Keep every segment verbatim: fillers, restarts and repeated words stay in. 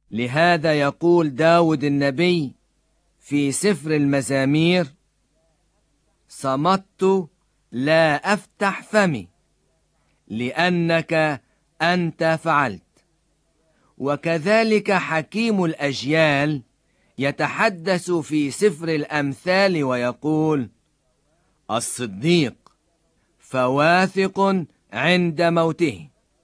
لهذا يقول داود النبي في سفر المزامير: صمت لا أفتح فمي لأنك أنت فعلت. وكذلك حكيم الأجيال يتحدث في سفر الأمثال ويقول: الصديق فواثق عند موته.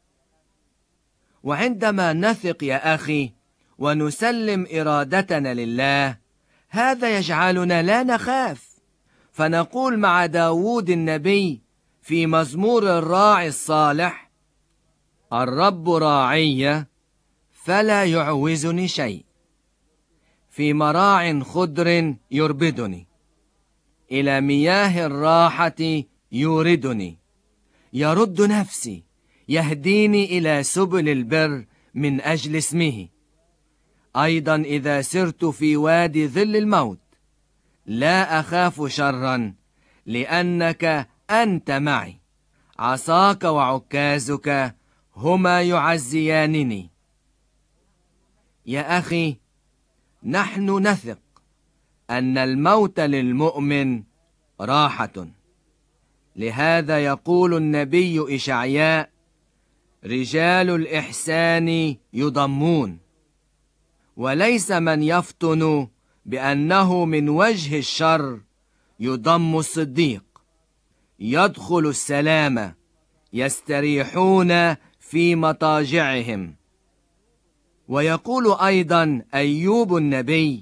وعندما نثق يا أخي ونسلم إرادتنا لله، هذا يجعلنا لا نخاف، فنقول مع داود النبي في مزمور الراعي الصالح: الرب راعي فلا يعوزني شيء، في مراع خضر يربدني، إلى مياه الراحة يوردني، يرد نفسي، يهديني إلى سبل البر من أجل اسمه. أيضا إذا سرت في وادي ظل الموت لا أخاف شرا، لأنك أنت معي، عصاك وعكازك هما يعزيانني. يا أخي، نحن نثق أن الموت للمؤمن راحة. لهذا يقول النبي إشعياء: رجال الإحسان يضمون. وليس من يفطن بأنه من وجه الشر يضم الصديق، يدخل السلام، يستريحون في مضاجعهم. ويقول أيضا أيوب النبي: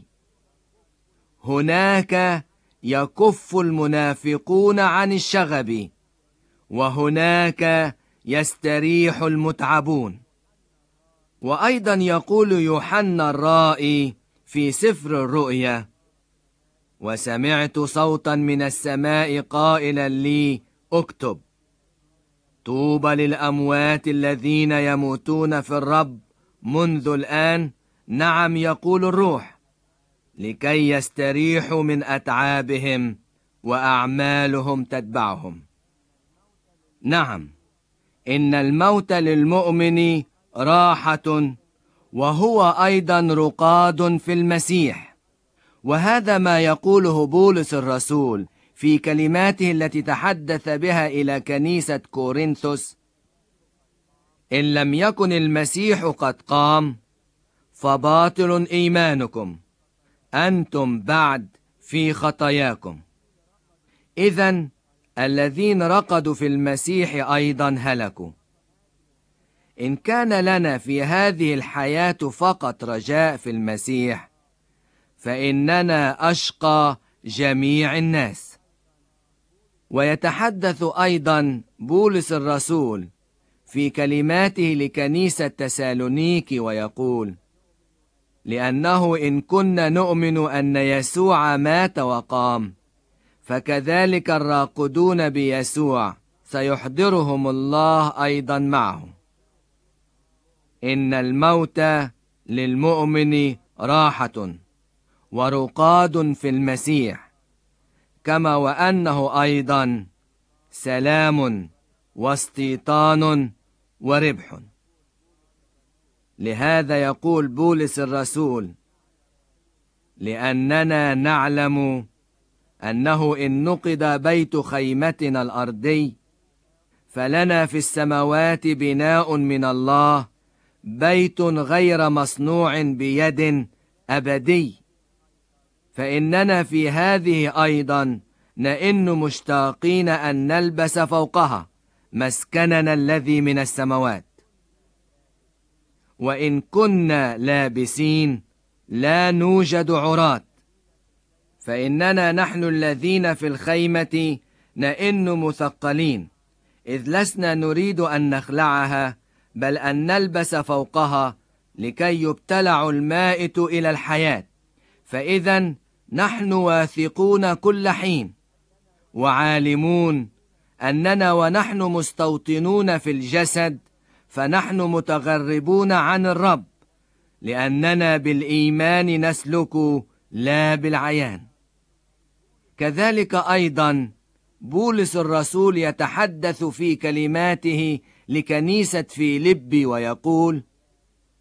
هناك يكف المنافقون عن الشغب، وهناك يستريح المتعبون. وأيضا يقول يوحنا الرائي في سفر الرؤيا: وسمعت صوتا من السماء قائلا لي: اكتب، طوبى للأموات الذين يموتون في الرب منذ الآن، نعم يقول الروح، لكي يستريحوا من أتعابهم وأعمالهم تتبعهم. نعم، إن الموت للمؤمن راحة، وهو أيضا رقاد في المسيح. وهذا ما يقوله بولس الرسول في كلماته التي تحدث بها إلى كنيسة كورنثوس: إن لم يكن المسيح قد قام فباطل إيمانكم، أنتم بعد في خطاياكم. إذن الذين رقدوا في المسيح أيضا هلكوا. إن كان لنا في هذه الحياة فقط رجاء في المسيح، فإننا أشقى جميع الناس. ويتحدث أيضا بولس الرسول في كلماته لكنيسة تسالونيكي ويقول: لأنه إن كنا نؤمن أن يسوع مات وقام، فكذلك الراقدون بيسوع سيحضرهم الله أيضا معه. إن الموت للمؤمن راحة ورقاد في المسيح، كما وأنه أيضا سلام واستيطان وربح. لهذا يقول بولس الرسول: لأننا نعلم أنه إن نقض بيت خيمتنا الأرضي، فلنا في السماوات بناء من الله، بيت غير مصنوع بيد أبدي. فإننا في هذه أيضا نئن مشتاقين أن نلبس فوقها مسكننا الذي من السماوات. وإن كنا لابسين لا نوجد عراة، فإننا نحن الذين في الخيمة نئن مثقلين، إذ لسنا نريد أن نخلعها، بل أن نلبس فوقها، لكي يبتلع المائت إلى الحياة. فإذا نحن واثقون كل حين وعالمون أننا ونحن مستوطنون في الجسد، فنحن متغربون عن الرب، لأننا بالإيمان نسلك لا بالعيان. كذلك أيضا بولس الرسول يتحدث في كلماته لكنيسة فيلبي ويقول: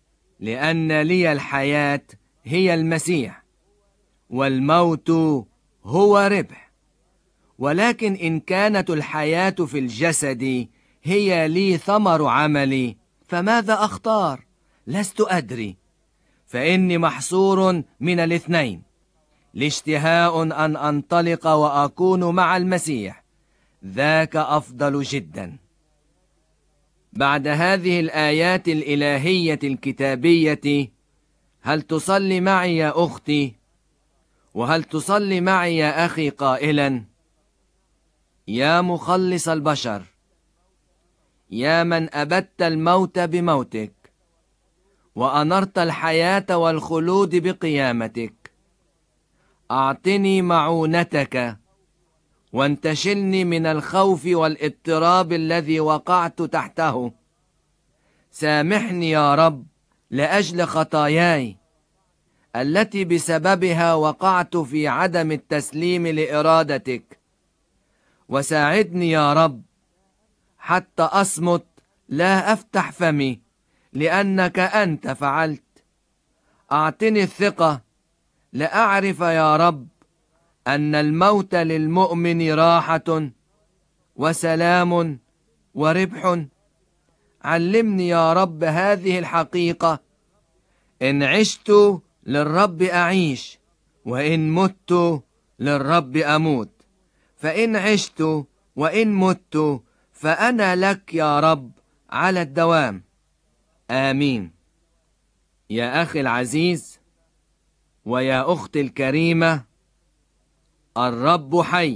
لأن لي الحياة هي المسيح، والموت هو ربح. ولكن إن كانت الحياة في الجسد هي لي ثمر عملي، فماذا أختار؟ لست أدري، فإني محصور من الاثنين، لاشتهاء أن أنطلق وأكون مع المسيح، ذاك أفضل جدا. بعد هذه الآيات الإلهية الكتابية، هل تصلي معي يا أختي؟ وهل تصلي معي يا أخي قائلا: يا مخلص البشر، يا من أبدت الموت بموتك وأنرت الحياة والخلود بقيامتك، أعطني معونتك وانتشلني من الخوف والاضطراب الذي وقعت تحته. سامحني يا رب لأجل خطاياي التي بسببها وقعت في عدم التسليم لإرادتك، وساعدني يا رب حتى أصمت لا أفتح فمي، لأنك أنت فعلت. أعطني الثقة لأعرف يا رب أن الموت للمؤمن راحة وسلام وربح. علمني يا رب هذه الحقيقة: إن عشت للرب أعيش، وإن مت للرب أموت. فإن عشت وإن مت فأنا لك يا رب على الدوام. آمين. يا أخي العزيز ويا أختي الكريمة، الرب حي،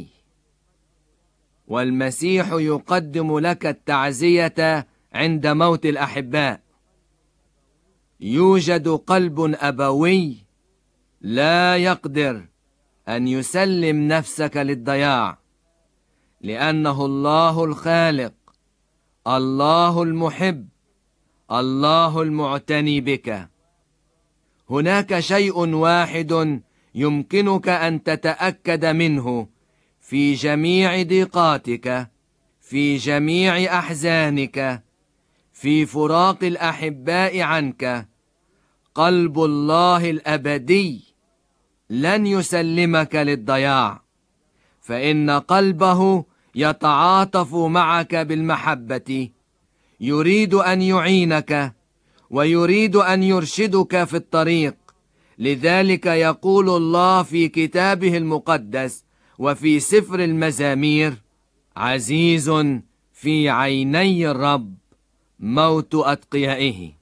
والمسيح يقدم لك التعزية عند موت الأحباء. يوجد قلب أبوي لا يقدر أن يسلم نفسك للضياع، لأنه الله الخالق، الله المحب، الله المعتني بك. هناك شيء واحد يمكنك أن تتأكد منه في جميع ضيقاتك، في جميع أحزانك، في فراق الأحباء عنك: قلب الله الأبدي لن يسلمك للضياع، فإن قلبه يتعاطف معك بالمحبة، يريد أن يعينك ويريد أن يرشدك في الطريق. لذلك يقول الله في كتابه المقدس وفي سفر المزامير: عزيز في عيني الرب موت أتقيائه.